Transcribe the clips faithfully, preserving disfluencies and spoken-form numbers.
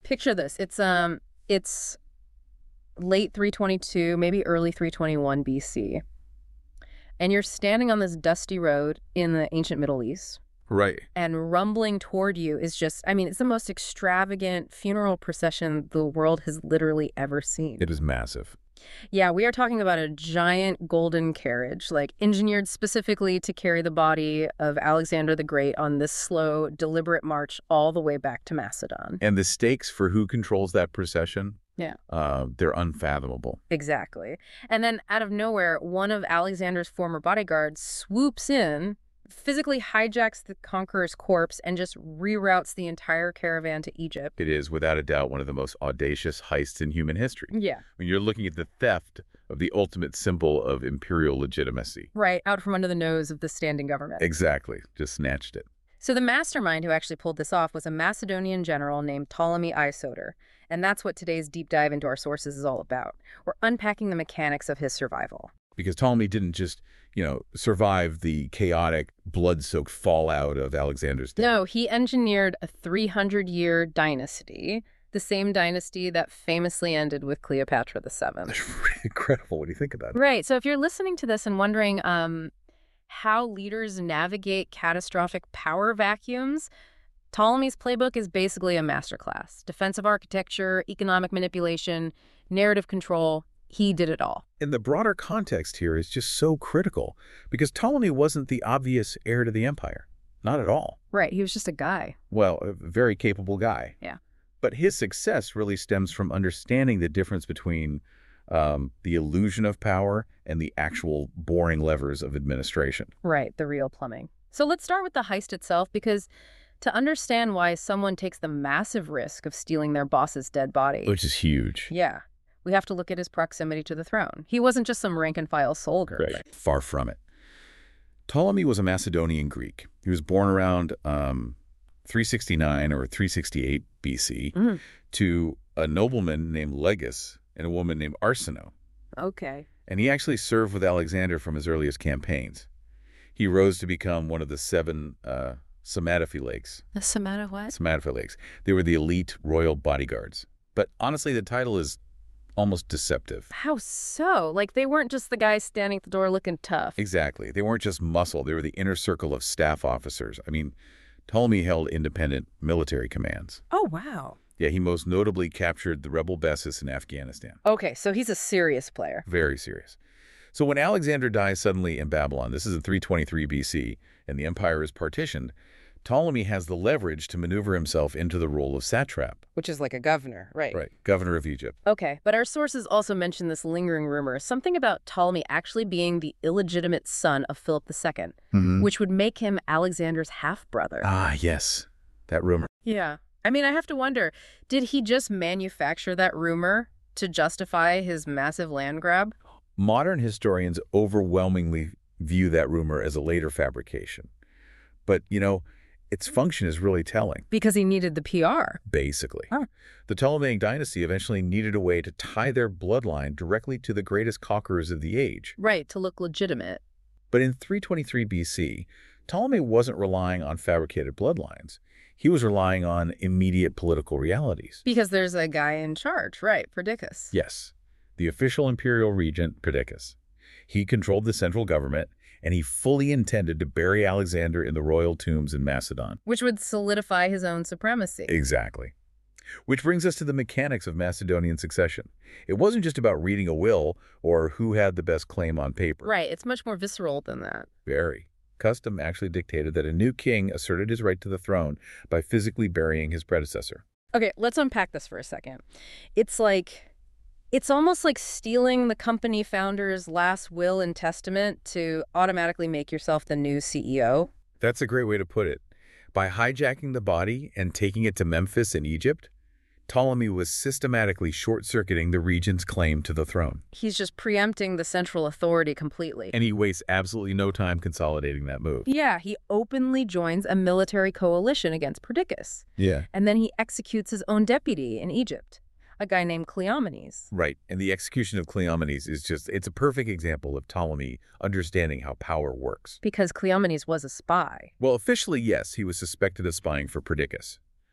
Picture this. It's um, it's late three twenty-two, maybe early three twenty-one B C. And you're standing on this dusty road in the ancient Middle East. Right. And rumbling toward you is just, I mean, it's the most extravagant funeral procession the world has literally ever seen. It is massive. Yeah, we are talking about a giant golden carriage, like engineered specifically to carry the body of Alexander the Great on this slow, deliberate march all the way back to Macedon. And the stakes for who controls that procession, Yeah. uh, they're unfathomable. Exactly. And then out of nowhere, one of Alexander's former bodyguards swoops in, physically hijacks the conqueror's corpse, and just reroutes the entire caravan to Egypt. It is, without a doubt, one of the most audacious heists in human history. Yeah. When you're looking at the theft of the ultimate symbol of imperial legitimacy. Right, out from under the nose of the standing government. Exactly. Just snatched it. So the mastermind who actually pulled this off was a Macedonian general named Ptolemy Isoter. And that's what today's deep dive into our sources is all about. We're unpacking the mechanics of his survival. Because Ptolemy didn't just, you know, survive the chaotic, blood-soaked fallout of Alexander's death. No, he engineered a three hundred year dynasty, the same dynasty that famously ended with Cleopatra the seventh. That's really incredible when you think about it. Right. So if you're listening to this and wondering um, how leaders navigate catastrophic power vacuums, Ptolemy's playbook is basically a masterclass. Defensive architecture, economic manipulation, narrative control. He did it all. And the broader context here is just so critical because Ptolemy wasn't the obvious heir to the empire. Not at all. Right. He was just a guy. Well, a very capable guy. Yeah. But his success really stems from understanding the difference between um, the illusion of power and the actual boring levers of administration. Right. The real plumbing. So let's start with the heist itself, because to understand why someone takes the massive risk of stealing their boss's dead body. Which is huge. Yeah. We have to look at his proximity to the throne. He wasn't just some rank-and-file soldier. Right. Far from it. Ptolemy was a Macedonian Greek. He was born around um, three sixty-nine or three sixty-eight B C Mm. to a nobleman named Legis and a woman named Arsinoe. Okay. And he actually served with Alexander from his earliest campaigns. He rose to become one of the seven uh, Somatophylakes. The Samata what? Somatophylakes. They were the elite royal bodyguards. But honestly, the title is almost deceptive. How so? Like, they weren't just the guys standing at the door looking tough. Exactly. They weren't just muscle. They were the inner circle of staff officers. I mean, Ptolemy held independent military commands. Oh, wow. Yeah, he most notably captured the rebel Bessus in Afghanistan. Okay, so he's a serious player. Very serious. So when Alexander dies suddenly in Babylon, this is in three twenty-three B C, and the empire is partitioned, Ptolemy has the leverage to maneuver himself into the role of satrap. Which is like a governor, right? Right, governor of Egypt. Okay, but our sources also mention this lingering rumor, something about Ptolemy actually being the illegitimate son of Philip the Second, Mm-hmm. which would make him Alexander's half-brother. Ah, yes, that rumor. Yeah. I mean, I have to wonder, did he just manufacture that rumor to justify his massive land grab? Modern historians overwhelmingly view that rumor as a later fabrication. But, you know, its function is really telling. Because he needed the P R. Basically. Huh. The Ptolemaic dynasty eventually needed a way to tie their bloodline directly to the greatest conquerors of the age. Right, to look legitimate. But in three twenty-three B C, Ptolemy wasn't relying on fabricated bloodlines. He was relying on immediate political realities. Because there's a guy in charge, right, Perdiccas. Yes, the official imperial regent, Perdiccas. He controlled the central government, and he fully intended to bury Alexander in the royal tombs in Macedon. Which would solidify his own supremacy. Exactly. Which brings us to the mechanics of Macedonian succession. It wasn't just about reading a will or who had the best claim on paper. Right, it's much more visceral than that. Very. Custom actually dictated that a new king asserted his right to the throne by physically burying his predecessor. Okay, let's unpack this for a second. It's like, it's almost like stealing the company founder's last will and testament to automatically make yourself the new C E O. That's a great way to put it. By hijacking the body and taking it to Memphis in Egypt, Ptolemy was systematically short-circuiting the region's claim to the throne. He's just preempting the central authority completely. And he wastes absolutely no time consolidating that move. Yeah, he openly joins a military coalition against Perdiccas. Yeah. And then he executes his own deputy in Egypt, a guy named Cleomenes. Right. And the execution of Cleomenes is just, it's a perfect example of Ptolemy understanding how power works. Because Cleomenes was a spy. Well, officially, yes, he was suspected of spying for Perdiccas.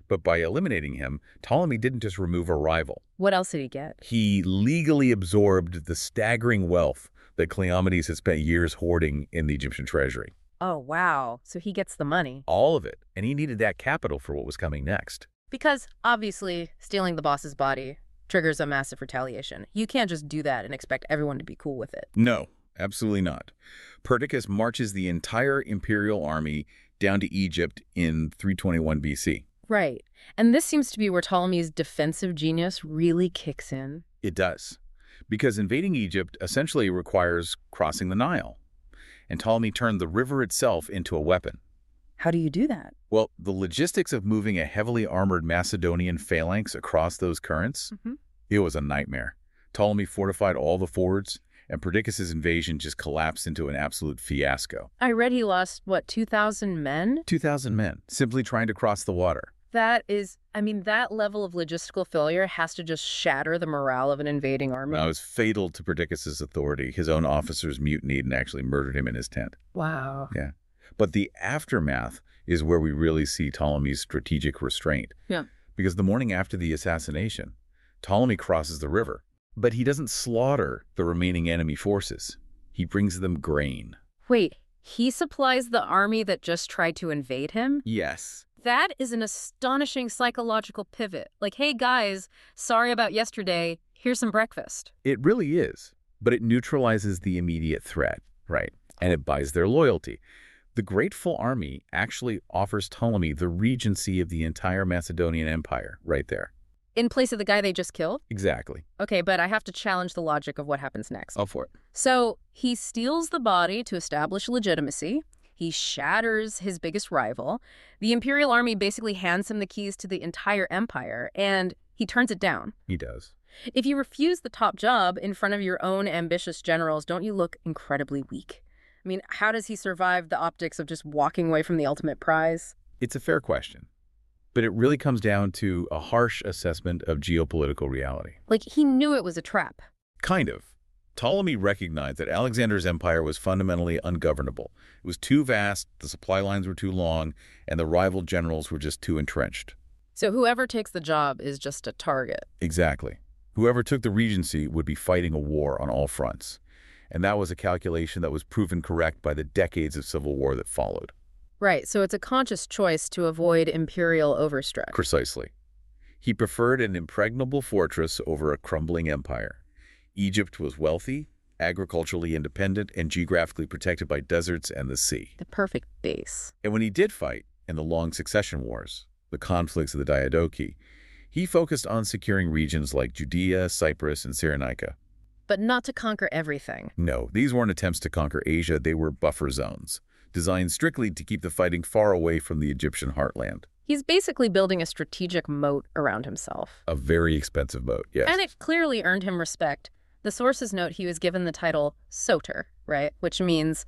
But by eliminating him, Ptolemy didn't just remove a rival. What else did he get? He legally absorbed the staggering wealth that Cleomenes had spent years hoarding in the Egyptian treasury. Oh, wow. So he gets the money. All of it. And he needed that capital for what was coming next. Because, obviously, stealing the boss's body triggers a massive retaliation. You can't just do that and expect everyone to be cool with it. No, absolutely not. Perdiccas marches the entire imperial army down to Egypt in three twenty-one B C. Right. And this seems to be where Ptolemy's defensive genius really kicks in. It does. Because invading Egypt essentially requires crossing the Nile. And Ptolemy turned the river itself into a weapon. How do you do that? Well, the logistics of moving a heavily armored Macedonian phalanx across those currents, Mm-hmm. it was a nightmare. Ptolemy fortified all the fords, and Perdiccas' invasion just collapsed into an absolute fiasco. I read he lost, what, two thousand men? two thousand men, simply trying to cross the water. That is, I mean, that level of logistical failure has to just shatter the morale of an invading army. That was fatal to Perdiccas' authority. His own officers mutinied and actually murdered him in his tent. Wow. Yeah. But the aftermath is where we really see Ptolemy's strategic restraint. Yeah. Because the morning after the assassination, Ptolemy crosses the river. But he doesn't slaughter the remaining enemy forces. He brings them grain. Wait, he supplies the army that just tried to invade him? Yes. That is an astonishing psychological pivot. Like, hey guys, sorry about yesterday, here's some breakfast. It really is. But it neutralizes the immediate threat, right? And it buys their loyalty. The grateful army actually offers Ptolemy the regency of the entire Macedonian Empire right there. In place of the guy they just killed? Exactly. Okay, but I have to challenge the logic of what happens next. All for it. So he steals the body to establish legitimacy. He shatters his biggest rival. The Imperial Army basically hands him the keys to the entire empire, and he turns it down. He does. If you refuse the top job in front of your own ambitious generals, don't you look incredibly weak? I mean, how does he survive the optics of just walking away from the ultimate prize? It's a fair question. But it really comes down to a harsh assessment of geopolitical reality. Like, he knew it was a trap. Kind of. Ptolemy recognized that Alexander's empire was fundamentally ungovernable. It was too vast, the supply lines were too long, and the rival generals were just too entrenched. So whoever takes the job is just a target. Exactly. Whoever took the regency would be fighting a war on all fronts. And that was a calculation that was proven correct by the decades of civil war that followed. Right, so it's a conscious choice to avoid imperial overstretch. Precisely. He preferred an impregnable fortress over a crumbling empire. Egypt was wealthy, agriculturally independent, and geographically protected by deserts and the sea. The perfect base. And when he did fight in the long succession wars, the conflicts of the Diadochi, he focused on securing regions like Judea, Cyprus, and Cyrenaica. But not to conquer everything. No, these weren't attempts to conquer Asia, they were buffer zones, designed strictly to keep the fighting far away from the Egyptian heartland. He's basically building a strategic moat around himself. A very expensive moat, yes. And it clearly earned him respect. The sources note he was given the title Soter, right? Which means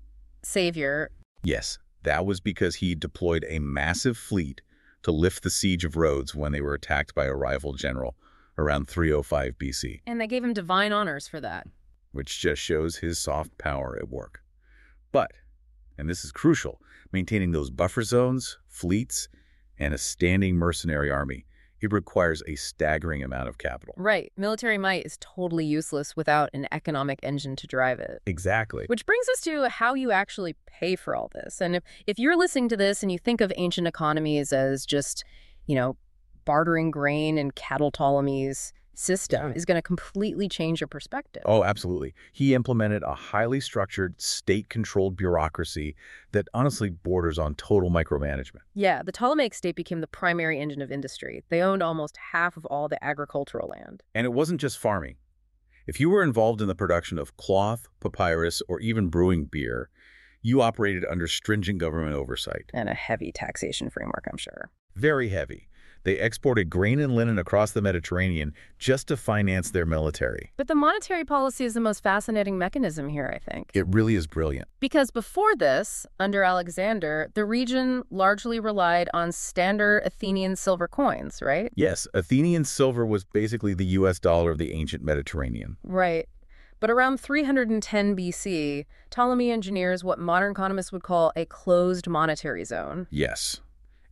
savior. Yes, that was because he deployed a massive fleet to lift the siege of Rhodes when they were attacked by a rival general around three oh five B C. And they gave him divine honors for that. Which just shows his soft power at work. But, and this is crucial, maintaining those buffer zones, fleets, and a standing mercenary army, it requires a staggering amount of capital. Right. Military might is totally useless without an economic engine to drive it. Exactly. Which brings us to how you actually pay for all this. And if, if you're listening to this and you think of ancient economies as just, you know, bartering grain and cattle, Ptolemy's system is going to completely change your perspective. Oh, absolutely. He implemented a highly structured, state-controlled bureaucracy that honestly borders on total micromanagement. Yeah, the Ptolemaic state became the primary engine of industry. They owned almost half of all the agricultural land. And it wasn't just farming. If you were involved in the production of cloth, papyrus, or even brewing beer, you operated under stringent government oversight. And a heavy taxation framework, I'm sure. Very heavy. They exported grain and linen across the Mediterranean just to finance their military. But the monetary policy is the most fascinating mechanism here, I think. It really is brilliant. Because before this, under Alexander, the region largely relied on standard Athenian silver coins, right? Yes, Athenian silver was basically the U S dollar of the ancient Mediterranean. Right. But around three hundred ten B C, Ptolemy engineers what modern economists would call a closed monetary zone. Yes.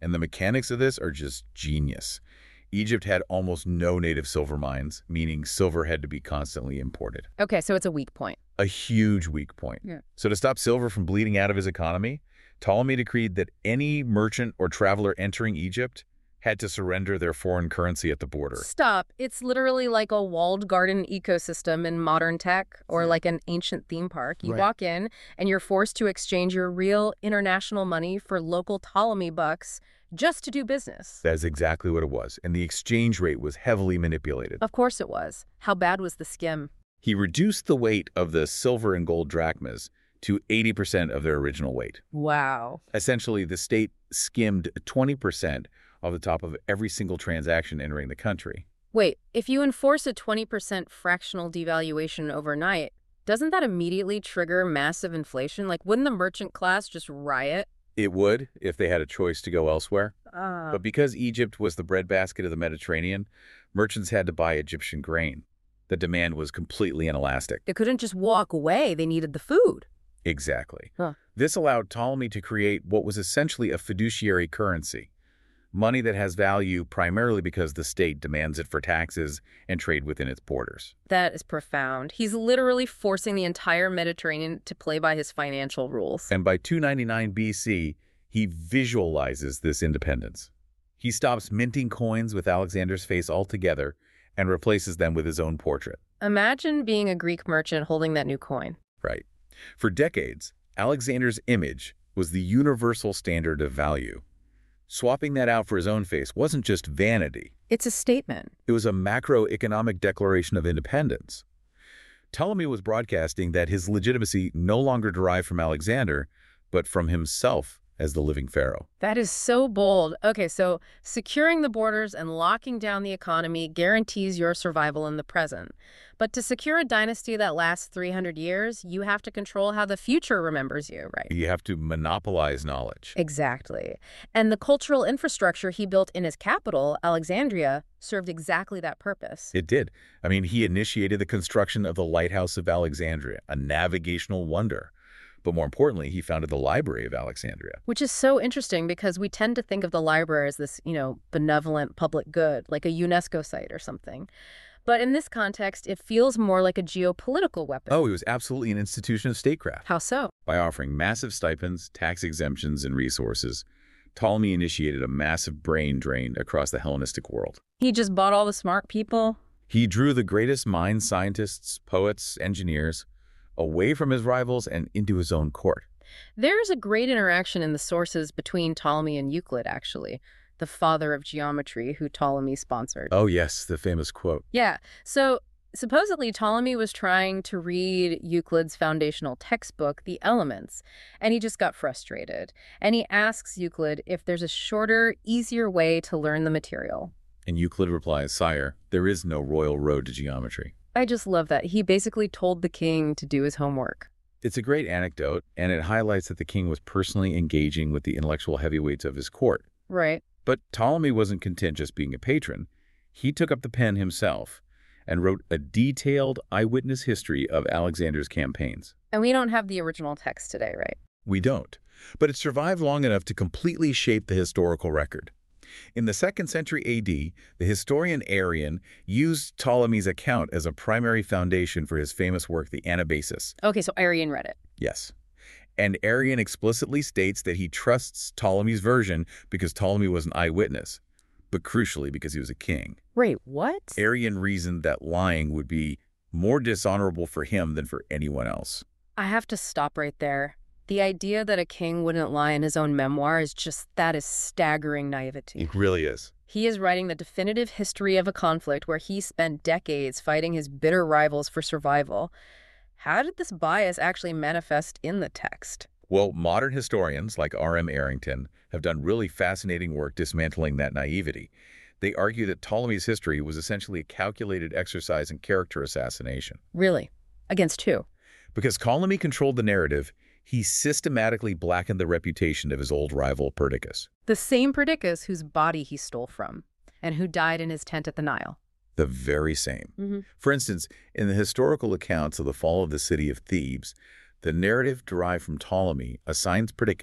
And the mechanics of this are just genius. Egypt had almost no native silver mines, meaning silver had to be constantly imported. Okay, so it's a weak point. A huge weak point. Yeah. So to stop silver from bleeding out of his economy, Ptolemy decreed that any merchant or traveler entering Egypt had to surrender their foreign currency at the border. Stop. It's literally like a walled garden ecosystem in modern tech or like an ancient theme park. You Right. walk in and you're forced to exchange your real international money for local Ptolemy bucks just to do business. That's exactly what it was, and the exchange rate was heavily manipulated. Of course it was. How bad was the skim? He reduced the weight of the silver and gold drachmas to eighty percent of their original weight. Wow. Essentially, the state skimmed twenty percent off the top of every single transaction entering the country. Wait, if you enforce a twenty percent fractional devaluation overnight, doesn't that immediately trigger massive inflation? Like, wouldn't the merchant class just riot? It would if they had a choice to go elsewhere. Uh, But because Egypt was the breadbasket of the Mediterranean, merchants had to buy Egyptian grain. The demand was completely inelastic. they couldn't just walk away. They needed the food. Exactly. Huh. This allowed Ptolemy to create what was essentially a fiduciary currency, money that has value primarily because the state demands it for taxes and trade within its borders. That is profound. He's literally forcing the entire Mediterranean to play by his financial rules. And by two ninety-nine B C, he visualizes this independence. He stops minting coins with Alexander's face altogether and replaces them with his own portrait. Imagine being a Greek merchant holding that new coin. Right. For decades, Alexander's image was the universal standard of value. Swapping that out for his own face wasn't just vanity. It's a statement. It was a macroeconomic declaration of independence. Ptolemy was broadcasting that his legitimacy no longer derived from Alexander, but from himself as the living pharaoh. That is so bold. Okay, so securing the borders and locking down the economy guarantees your survival in the present. But to secure a dynasty that lasts three hundred years, you have to control how the future remembers you, right? You have to monopolize knowledge. Exactly. And the cultural infrastructure he built in his capital, Alexandria, served exactly that purpose. It did. I mean, he initiated the construction of the Lighthouse of Alexandria, a navigational wonder. But more importantly, he founded the Library of Alexandria. Which is so interesting because we tend to think of the library as this, you know, benevolent public good, like a UNESCO site or something. But in this context, it feels more like a geopolitical weapon. Oh, he was absolutely an institution of statecraft. How so? By offering massive stipends, tax exemptions, and resources, Ptolemy initiated a massive brain drain across the Hellenistic world. He just bought all the smart people? He drew the greatest mind scientists, poets, engineers, away from his rivals and into his own court. There's a great interaction in the sources between Ptolemy and Euclid, actually, the father of geometry who Ptolemy sponsored. Oh, yes, the famous quote. Yeah, so supposedly Ptolemy was trying to read Euclid's foundational textbook, The Elements, and he just got frustrated. And he asks Euclid if there's a shorter, easier way to learn the material. And Euclid replies, "Sire, there is no royal road to geometry." I just love that. He basically told the king to do his homework. It's a great anecdote, and it highlights that the king was personally engaging with the intellectual heavyweights of his court. Right. But Ptolemy wasn't content just being a patron. He took up the pen himself and wrote a detailed eyewitness history of Alexander's campaigns. And we don't have the original text today, right? We don't, but it survived long enough to completely shape the historical record. In the second century A D, the historian Arrian used Ptolemy's account as a primary foundation for his famous work, the Anabasis. Okay, so Arrian read it. Yes. And Arrian explicitly states that he trusts Ptolemy's version because Ptolemy was an eyewitness, but crucially because he was a king. Wait, what? Arrian reasoned that lying would be more dishonorable for him than for anyone else. I have to stop right there. The idea that a king wouldn't lie in his own memoir is just, that is staggering naivety. It really is. He is writing the definitive history of a conflict where he spent decades fighting his bitter rivals for survival. How did this bias actually manifest in the text? Well, modern historians like R M Arrington have done really fascinating work dismantling that naivety. They argue that Ptolemy's history was essentially a calculated exercise in character assassination. Really? Against who? Because Ptolemy controlled the narrative, he systematically blackened the reputation of his old rival Perdiccas. The same Perdiccas whose body he stole from and who died in his tent at the Nile. The very same. Mm-hmm. For instance, in the historical accounts of the fall of the city of Thebes, the narrative derived from Ptolemy assigns Perdiccas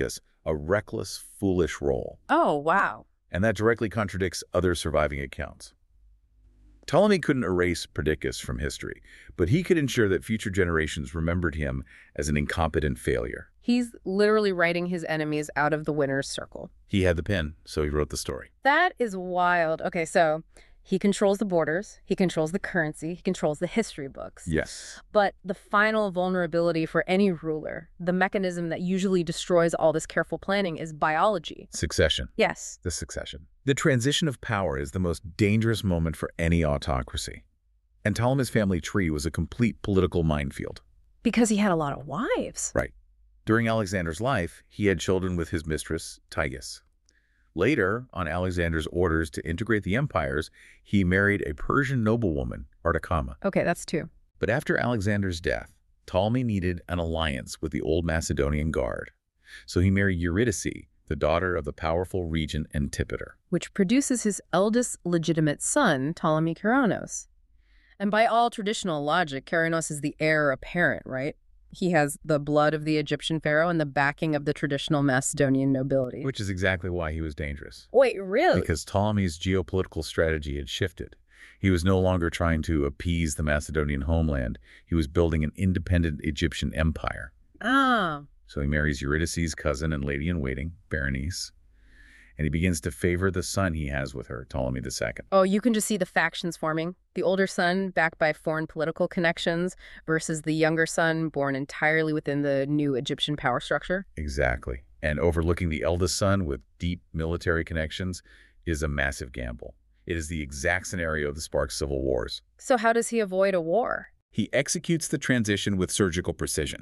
a reckless, foolish role. Oh, wow. And that directly contradicts other surviving accounts. Ptolemy couldn't erase Perdiccas from history, but he could ensure that future generations remembered him as an incompetent failure. He's literally writing his enemies out of the winner's circle. He had the pen, so he wrote the story. That is wild. Okay, so he controls the borders, he controls the currency, he controls the history books. Yes. But the final vulnerability for any ruler, the mechanism that usually destroys all this careful planning, is biology. Succession. Yes. The succession. The transition of power is the most dangerous moment for any autocracy. And Ptolemy's family tree was a complete political minefield. Because he had a lot of wives. Right. During Alexander's life, he had children with his mistress, Tygas. Later, on Alexander's orders to integrate the empires, he married a Persian noblewoman, Artacama. Okay, that's two. But after Alexander's death, Ptolemy needed an alliance with the old Macedonian guard. So he married Eurydice, the daughter of the powerful regent Antipater. Which produces his eldest legitimate son, Ptolemy Keranos. And by all traditional logic, Keranos is the heir apparent, right? He has the blood of the Egyptian pharaoh and the backing of the traditional Macedonian nobility. Which is exactly why he was dangerous. Wait, really? Because Ptolemy's geopolitical strategy had shifted. He was no longer trying to appease the Macedonian homeland. He was building an independent Egyptian empire. Ah. So he marries Eurydice's cousin and lady-in-waiting, Berenice, and he begins to favor the son he has with her, Ptolemy the Second. Oh, you can just see the factions forming. The older son, backed by foreign political connections, versus the younger son, born entirely within the new Egyptian power structure. Exactly. And overlooking the eldest son with deep military connections is a massive gamble. It is the exact scenario that sparks civil wars. So how does he avoid a war? He executes the transition with surgical precision.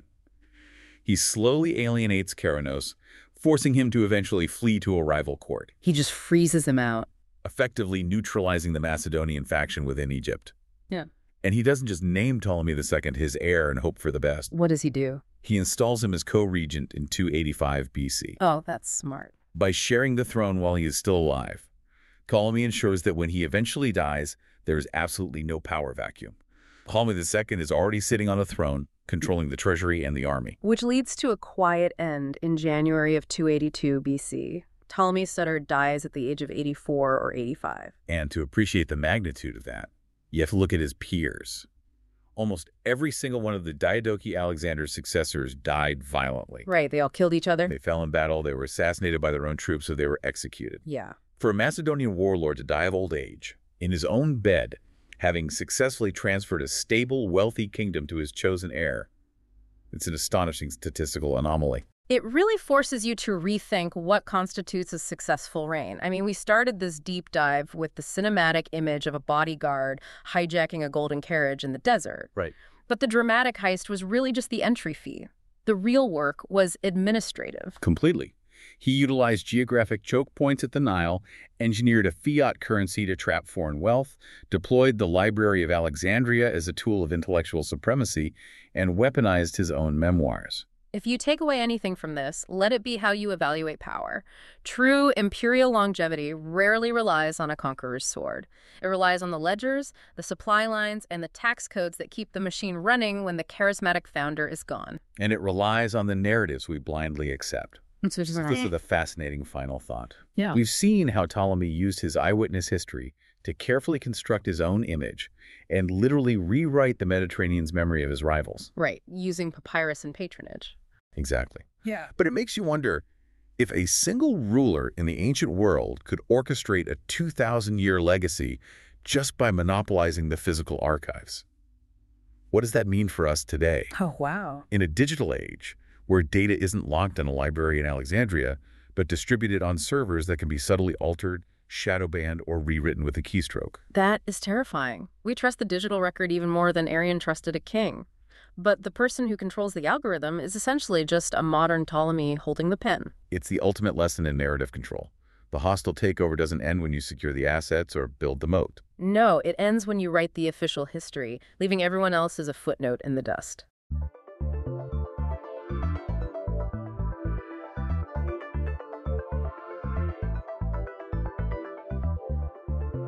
He slowly alienates Keranos, forcing him to eventually flee to a rival court. He just freezes him out. Effectively neutralizing the Macedonian faction within Egypt. Yeah. And he doesn't just name Ptolemy the Second his heir and hope for the best. What does he do? He installs him as co-regent in two eighty-five B C. Oh, that's smart. By sharing the throne while he is still alive, Ptolemy ensures that when he eventually dies, there is absolutely no power vacuum. Ptolemy the Second is already sitting on the throne, controlling the treasury and the army. Which leads to a quiet end in January of two eighty-two B C. Ptolemy Sutter dies at the age of eighty-four or eighty-five. And to appreciate the magnitude of that, you have to look at his peers. Almost every single one of the Diadochi Alexander's successors died violently. Right, they all killed each other? They fell in battle, they were assassinated by their own troops, so they were executed. Yeah. For a Macedonian warlord to die of old age, in his own bed, having successfully transferred a stable, wealthy kingdom to his chosen heir, it's an astonishing statistical anomaly. It really forces you to rethink what constitutes a successful reign. I mean, we started this deep dive with the cinematic image of a bodyguard hijacking a golden carriage in the desert. Right. But the dramatic heist was really just the entry fee. The real work was administrative. Completely. He utilized geographic choke points at the Nile, engineered a fiat currency to trap foreign wealth, deployed the Library of Alexandria as a tool of intellectual supremacy, and weaponized his own memoirs. If you take away anything from this, let it be how you evaluate power. True imperial longevity rarely relies on a conqueror's sword. It relies on the ledgers, the supply lines, and the tax codes that keep the machine running when the charismatic founder is gone. And it relies on the narratives we blindly accept. That's what So this is a fascinating final thought. Yeah. We've seen how Ptolemy used his eyewitness history to carefully construct his own image and literally rewrite the Mediterranean's memory of his rivals. Right, using papyrus and patronage. Exactly. Yeah. But it makes you wonder, if a single ruler in the ancient world could orchestrate a two thousand year legacy just by monopolizing the physical archives, what does that mean for us today? Oh, wow. In a digital age, where data isn't locked in a library in Alexandria, but distributed on servers that can be subtly altered, shadow banned, or rewritten with a keystroke. That is terrifying. We trust the digital record even more than Arian trusted a king. But the person who controls the algorithm is essentially just a modern Ptolemy holding the pen. It's the ultimate lesson in narrative control. The hostile takeover doesn't end when you secure the assets or build the moat. No, it ends when you write the official history, leaving everyone else as a footnote in the dust.